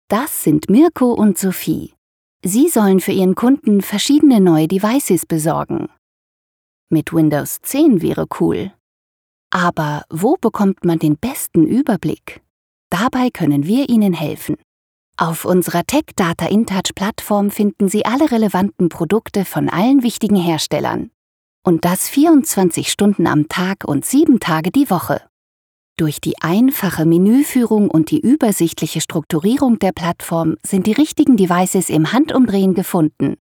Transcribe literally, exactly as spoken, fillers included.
Das sind Mirko und Sophie. Sie sollen für ihren Kunden verschiedene neue Devices besorgen. Mit Windows zehn wäre cool. Aber wo bekommt man den besten Überblick? Dabei können wir Ihnen helfen. Auf unserer Tech Data InTouch-Plattform finden Sie alle relevanten Produkte von allen wichtigen Herstellern. Und das vierundzwanzig Stunden am Tag und sieben Tage die Woche. Durch die einfache Menüführung und die übersichtliche Strukturierung der Plattform sind die richtigen Devices im Handumdrehen gefunden.